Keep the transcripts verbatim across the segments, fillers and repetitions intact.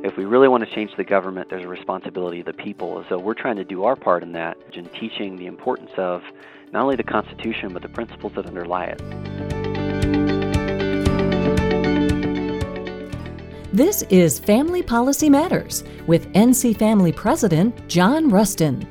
If we really want to change the government, there's a responsibility of the people. So we're trying to do our part in that, in teaching the importance of not only the Constitution, but the principles that underlie it. This is Family Policy Matters with N C Family President John Rustin.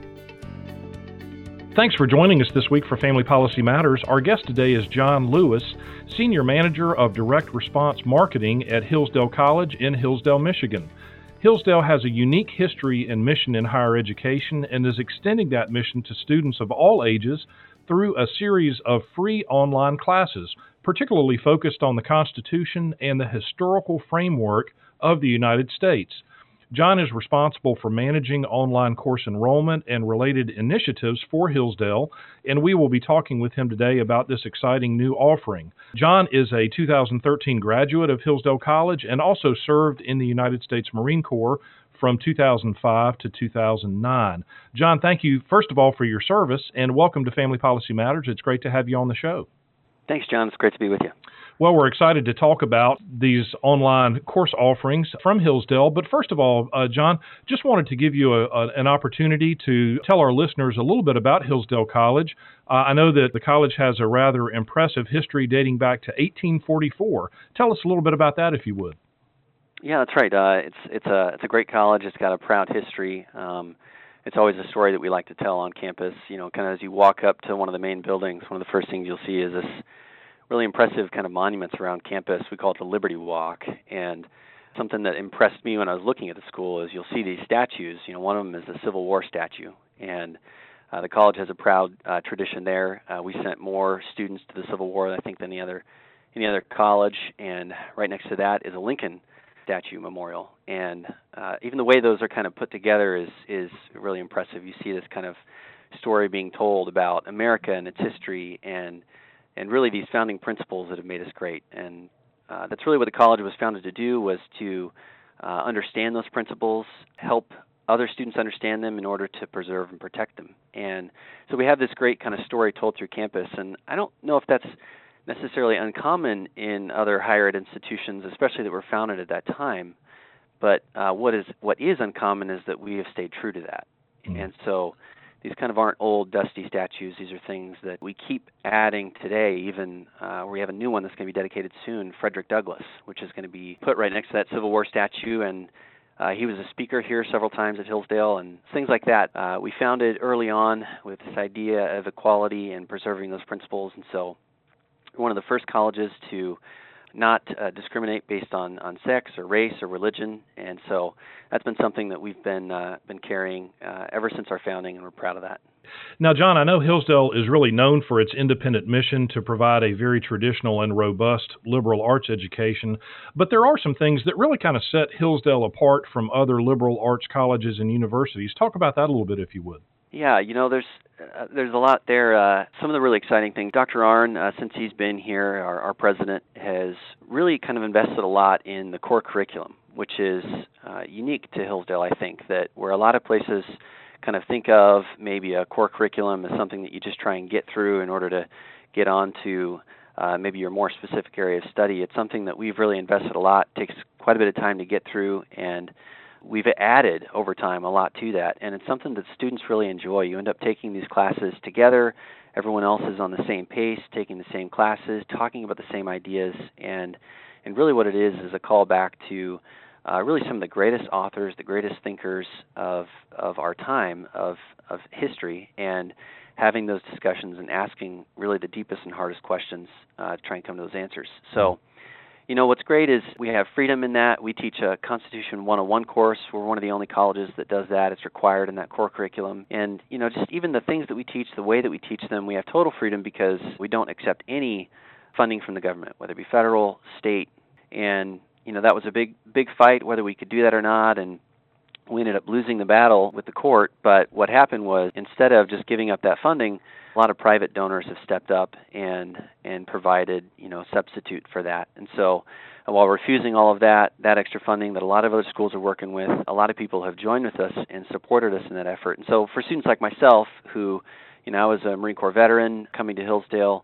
Thanks for joining us this week for Family Policy Matters. Our guest today is John Lewis, Senior Manager of Direct Response Marketing at Hillsdale College in Hillsdale, Michigan. Hillsdale has a unique history and mission in higher education and is extending that mission to students of all ages through a series of free online classes, particularly focused on the Constitution and the historical framework of the United States. John is responsible for managing online course enrollment and related initiatives for Hillsdale, and we will be talking with him today about this exciting new offering. John is a two thousand thirteen graduate of Hillsdale College and also served in the United States Marine Corps from two thousand five to two thousand nine. John, thank you, first of all, for your service, and welcome to Family Policy Matters. It's great to have you on the show. Thanks, John. It's great to be with you. Well, we're excited to talk about these online course offerings from Hillsdale. But first of all, uh, John, just wanted to give you a, a, an opportunity to tell our listeners a little bit about Hillsdale College. Uh, I know that the college has a rather impressive history dating back to eighteen forty-four. Tell us a little bit about that, if you would. Yeah, that's right. Uh, it's it's a it's a great college. It's got a proud history. Um, it's always a story that we like to tell on campus. You know, kind of as you walk up to one of the main buildings, one of the first things you'll see is this really impressive kind of monuments around campus. We call it the Liberty Walk. And something that impressed me when I was looking at the school is you'll see these statues. You know, one of them is the Civil War statue. And uh, the college has a proud uh, tradition there. Uh, we sent more students to the Civil War, I think, than any other any other college. And right next to that is a Lincoln statue memorial. And uh, even the way those are kind of put together is is really impressive. You see this kind of story being told about America and its history and and really these founding principles that have made us great. And uh, that's really what the college was founded to do, was to uh, understand those principles, help other students understand them in order to preserve and protect them. And so we have this great kind of story told through campus, and I don't know if that's necessarily uncommon in other higher ed institutions, especially that were founded at that time, but uh, what is what is uncommon is that we have stayed true to that. Mm-hmm. And so these kind of aren't old, dusty statues. These are things that we keep adding today, even uh, we have a new one that's going to be dedicated soon, Frederick Douglass, which is going to be put right next to that Civil War statue. And uh, he was a speaker here several times at Hillsdale and things like that. Uh, we founded early on with this idea of equality and preserving those principles. And so we're one of the first colleges to not uh, discriminate based on, on sex or race or religion, and so that's been something that we've been uh, been carrying uh, ever since our founding, and we're proud of that. Now, John, I know Hillsdale is really known for its independent mission to provide a very traditional and robust liberal arts education, but there are some things that really kind of set Hillsdale apart from other liberal arts colleges and universities. Talk about that a little bit, if you would. Yeah, you know, there's uh, there's a lot there. Uh, some of the really exciting things, Doctor Arnn, uh, since he's been here, our, our president, has really kind of invested a lot in the core curriculum, which is uh, unique to Hillsdale, I think, that where a lot of places kind of think of maybe a core curriculum as something that you just try and get through in order to get on to uh, maybe your more specific area of study. It's something that we've really invested a lot. It takes quite a bit of time to get through, and we've added over time a lot to that, and it's something that students really enjoy. You end up taking these classes together. Everyone else is on the same pace, taking the same classes, talking about the same ideas, and and really what it is is a callback to uh, really some of the greatest authors, the greatest thinkers of of our time, of of history, and having those discussions and asking really the deepest and hardest questions uh, to try and come to those answers. So, you know, what's great is we have freedom in that. We teach a Constitution one oh one course. We're one of the only colleges that does that. It's required in that core curriculum. And, you know, just even the things that we teach, the way that we teach them, we have total freedom because we don't accept any funding from the government, whether it be federal, state. And, you know, that was a big, big fight, whether we could do that or not. And we ended up losing the battle with the court. But what happened was, instead of just giving up that funding, a lot of private donors have stepped up and and provided, you know, substitute for that. And so uh, while refusing all of that, that extra funding that a lot of other schools are working with, a lot of people have joined with us and supported us in that effort. And so for students like myself, who, you know, I was a Marine Corps veteran coming to Hillsdale,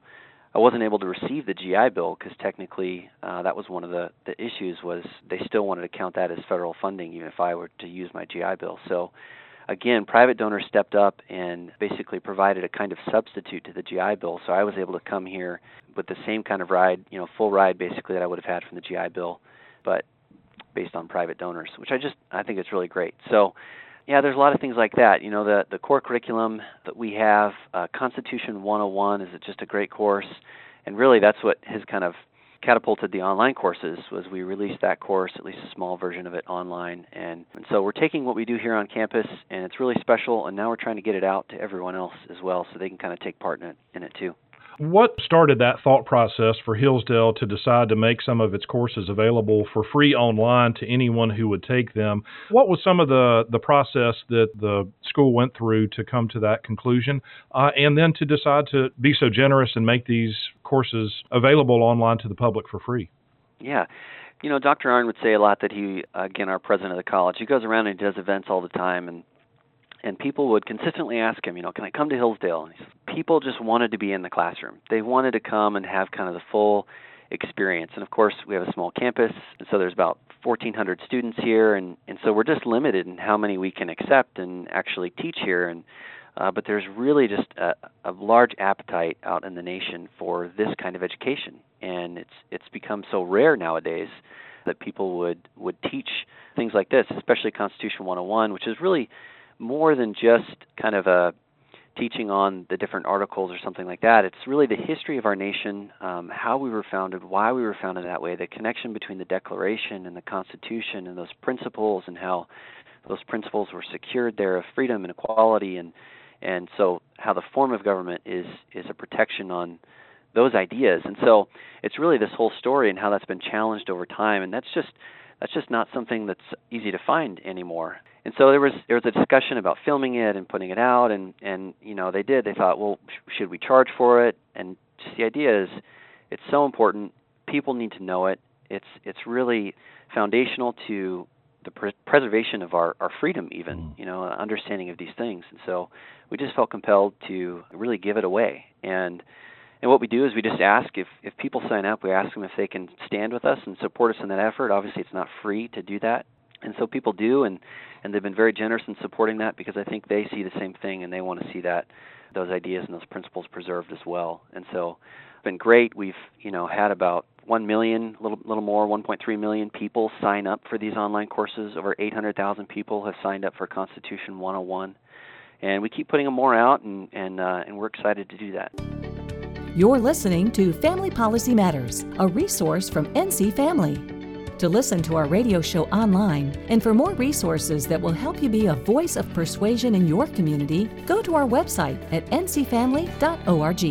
I wasn't able to receive the G I Bill because technically uh, that was one of the, the issues was they still wanted to count that as federal funding even if I were to use my G I Bill. So again, private donors stepped up and basically provided a kind of substitute to the G I Bill. So I was able to come here with the same kind of ride, you know, full ride basically that I would have had from the G I Bill, but based on private donors, which I just, I think it's really great. So yeah, there's a lot of things like that. You know, the, the core curriculum that we have, uh, Constitution one oh one is just a great course, and really that's what has kind of catapulted the online courses was we released that course, at least a small version of it online. And, and so we're taking what we do here on campus, and it's really special, and now we're trying to get it out to everyone else as well so they can kind of take part in it, in it too. What started that thought process for Hillsdale to decide to make some of its courses available for free online to anyone who would take them? What was some of the, the process that the school went through to come to that conclusion, uh, and then to decide to be so generous and make these courses available online to the public for free? Yeah. You know, Doctor Arnn would say a lot that he, again, our president of the college, he goes around and he does events all the time, and And people would consistently ask him, you know, can I come to Hillsdale? And he said, people just wanted to be in the classroom. They wanted to come and have kind of the full experience. And of course, we have a small campus, and so there's about fourteen hundred students here, and, and so we're just limited in how many we can accept and actually teach here. And uh, but there's really just a, a large appetite out in the nation for this kind of education, and it's it's become so rare nowadays that people would would teach things like this, especially Constitution one oh one, which is really more than just kind of a teaching on the different articles or something like that. It's really the history of our nation, um, how we were founded, why we were founded that way, the connection between the Declaration and the Constitution and those principles, and how those principles were secured there of freedom and equality, and and so how the form of government is is a protection on those ideas. And so it's really this whole story and how that's been challenged over time, and that's just that's just not something that's easy to find anymore. And so there was there was a discussion about filming it and putting it out, and, and you know they did. They thought, well, sh- should we charge for it? And just the idea is, it's so important. People need to know it. It's it's really foundational to the pre- preservation of our, our freedom, even you know, understanding of these things. And so we just felt compelled to really give it away. And and what we do is we just ask if if people sign up, we ask them if they can stand with us and support us in that effort. Obviously, it's not free to do that. And so people do, and, and they've been very generous in supporting that because I think they see the same thing and they want to see that those ideas and those principles preserved as well. And so it's been great. We've you know had about one million, a little, little more, one point three million people sign up for these online courses. Over eight hundred thousand people have signed up for Constitution one oh one. And we keep putting them more out, and, and, uh, and we're excited to do that. You're listening to Family Policy Matters, a resource from N C Family. To listen to our radio show online and for more resources that will help you be a voice of persuasion in your community, go to our website at n c family dot org.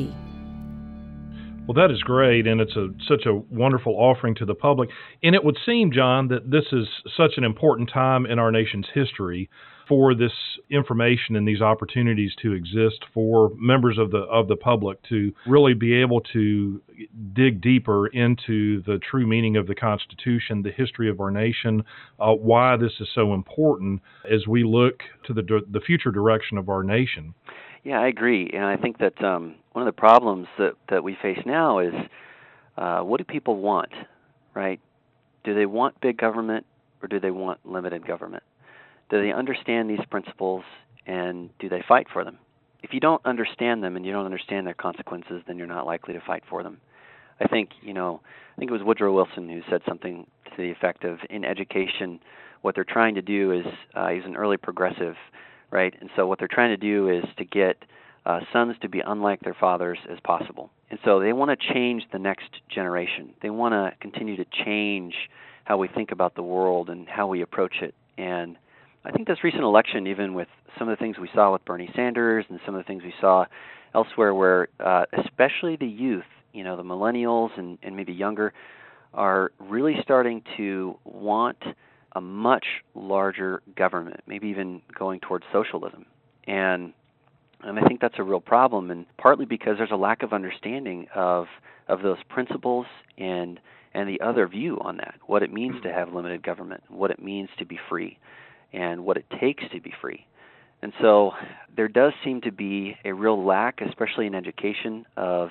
Well, that is great, and it's a, such a wonderful offering to the public. And it would seem, John, that this is such an important time in our nation's history for this information and these opportunities to exist for members of the of the public to really be able to dig deeper into the true meaning of the Constitution, the history of our nation, uh, why this is so important as we look to the the future direction of our nation. Yeah, I agree, and I think that um, one of the problems that, that we face now is uh, what do people want, right? Do they want big government or do they want limited government? Do they understand these principles, and do they fight for them? If you don't understand them and you don't understand their consequences, then you're not likely to fight for them. I think, you know, I think it was Woodrow Wilson who said something to the effect of, in education, what they're trying to do is, uh, he's an early progressive, right? And so what they're trying to do is to get uh, sons to be unlike their fathers as possible. And so they want to change the next generation. They want to continue to change how we think about the world and how we approach it. And I think this recent election, even with some of the things we saw with Bernie Sanders and some of the things we saw elsewhere where uh, especially the youth, you know, the millennials and, and maybe younger, are really starting to want a much larger government, maybe even going towards socialism. And and I think that's a real problem, and partly because there's a lack of understanding of of those principles and and the other view on that, what it means to have limited government, what it means to be free, and what it takes to be free. And so there does seem to be a real lack, especially in education, of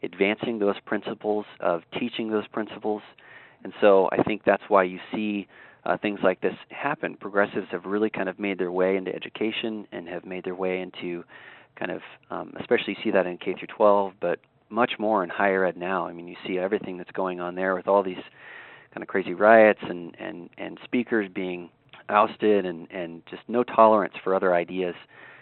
advancing those principles, of teaching those principles. And so I think that's why you see uh, things like this happen. Progressives have really kind of made their way into education and have made their way into kind of, um, especially you see that in K through twelve, but much more in higher ed now. I mean, you see everything that's going on there with all these kind of crazy riots and, and, and speakers being ousted and, and just no tolerance for other ideas.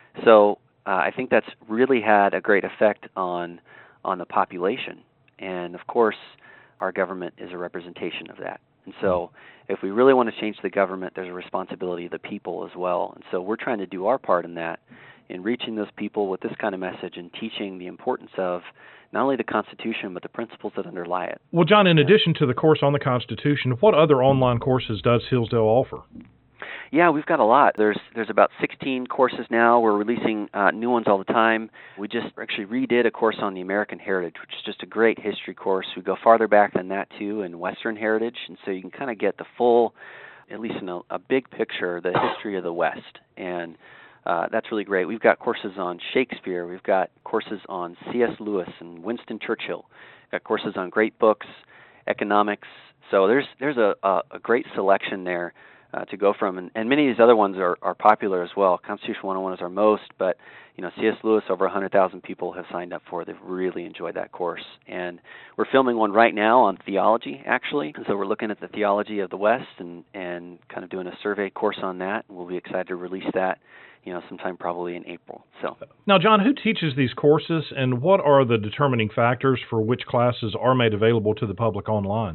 So uh, I think that's really had a great effect on on the population. And of course, our government is a representation of that. And so if we really want to change the government, there's a responsibility of the people as well. And so we're trying to do our part in that, in reaching those people with this kind of message and teaching the importance of not only the Constitution, but the principles that underlie it. Well, John, in addition to the course on the Constitution, what other online courses does Hillsdale offer? Yeah, we've got a lot. There's there's about sixteen courses now. We're releasing uh, new ones all the time. We just actually redid a course on the American Heritage, which is just a great history course. We go farther back than that, too, in Western Heritage, and so you can kind of get the full, at least in a, a big picture, the history of the West. And uh, that's really great. We've got courses on Shakespeare. We've got courses on C S Lewis and Winston Churchill. We've got courses on great books, economics. So there's there's a, a, a great selection there Uh, to go from, and, and many of these other ones are, are popular as well. Constitution one oh one is our most, but you know, C S Lewis, over one hundred thousand people have signed up for it. They've really enjoyed that course. And we're filming one right now on theology, actually. And so we're looking at the theology of the West and, and kind of doing a survey course on that. We'll be excited to release that, you know, sometime probably in April. So now, John, who teaches these courses, and what are the determining factors for which classes are made available to the public online?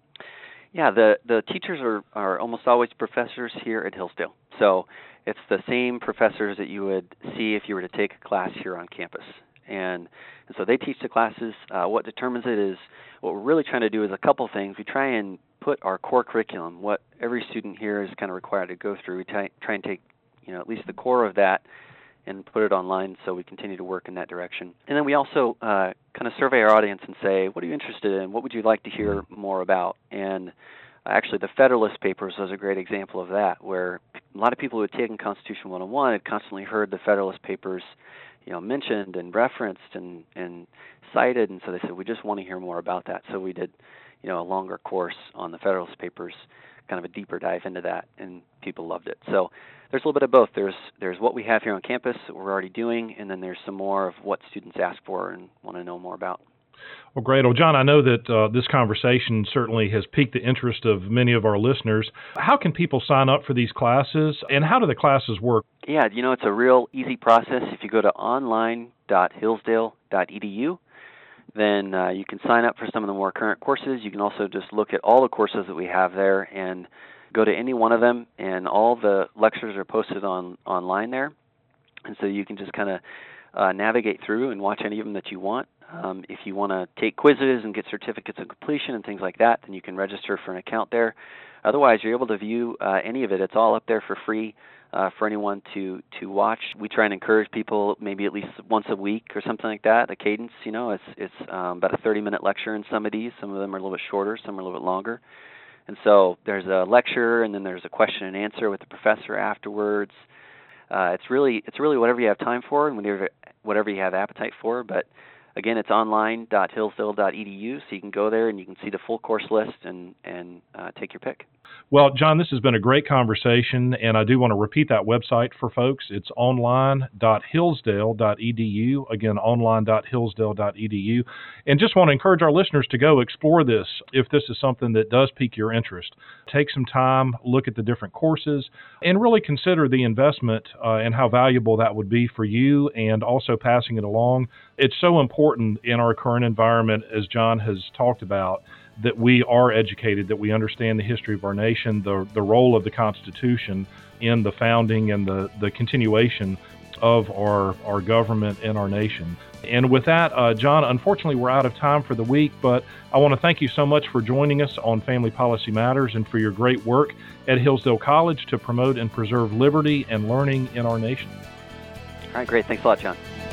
Yeah, the, the teachers are, are almost always professors here at Hillsdale. So it's the same professors that you would see if you were to take a class here on campus. And, and so they teach the classes. Uh, what determines it is, what we're really trying to do is a couple things. We try and put our core curriculum, what every student here is kind of required to go through. We try, try and take, you know, at least the core of that and put it online, so we continue to work in that direction. And then we also uh, kind of survey our audience and say, what are you interested in? What would you like to hear more about? And uh, actually the Federalist Papers was a great example of that, where a lot of people who had taken Constitution one oh one had constantly heard the Federalist Papers, you know, mentioned and referenced and, and cited, and so they said, we just want to hear more about that. So we did, you know, a longer course on the Federalist Papers, kind of a deeper dive into that, and people loved it. So there's a little bit of both. There's there's what we have here on campus that we're already doing, and then there's some more of what students ask for and want to know more about. Well, great. Well, John, I know that uh, this conversation certainly has piqued the interest of many of our listeners. How can people sign up for these classes, and how do the classes work? Yeah, you know, it's a real easy process. If you go to online dot hillsdale dot e d u, then uh, you can sign up for some of the more current courses. You can also just look at all the courses that we have there and go to any one of them, and all the lectures are posted on online there. And so you can just kind of uh, navigate through and watch any of them that you want. Um, if you want to take quizzes and get certificates of completion and things like that, then you can register for an account there. Otherwise, you're able to view uh, any of it. It's all up there for free uh, for anyone to, to watch. We try and encourage people maybe at least once a week or something like that. The cadence, you know, it's, it's um, about a thirty-minute lecture in some of these. Some of them are a little bit shorter, some are a little bit longer. And so there's a lecture, and then there's a question and answer with the professor afterwards. Uh, it's really it's really whatever you have time for and whatever whatever you have appetite for. But again, it's online dot hillsdale dot e d u, so you can go there and you can see the full course list and and uh, take your pick. Well, John, this has been a great conversation, and I do want to repeat that website for folks. It's online dot hillsdale dot e d u. Again, online dot hillsdale dot e d u. And just want to encourage our listeners to go explore this if this is something that does pique your interest. Take some time, look at the different courses, and really consider the investment uh, and how valuable that would be for you, and also passing it along. It's so important in our current environment, as John has talked about, that we are educated, that we understand the history of our nation, the the role of the Constitution in the founding and the, the continuation of our, our government and our nation. And with that, uh, John, unfortunately, we're out of time for the week, but I want to thank you so much for joining us on Family Policy Matters and for your great work at Hillsdale College to promote and preserve liberty and learning in our nation. All right, great. Thanks a lot, John.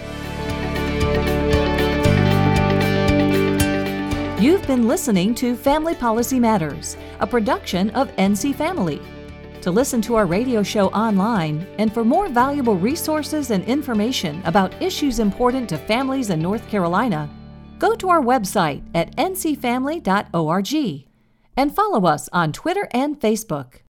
You've been listening to Family Policy Matters, a production of N C Family. To listen to our radio show online and for more valuable resources and information about issues important to families in North Carolina, Go to our website at n c family dot org and follow us on Twitter and Facebook.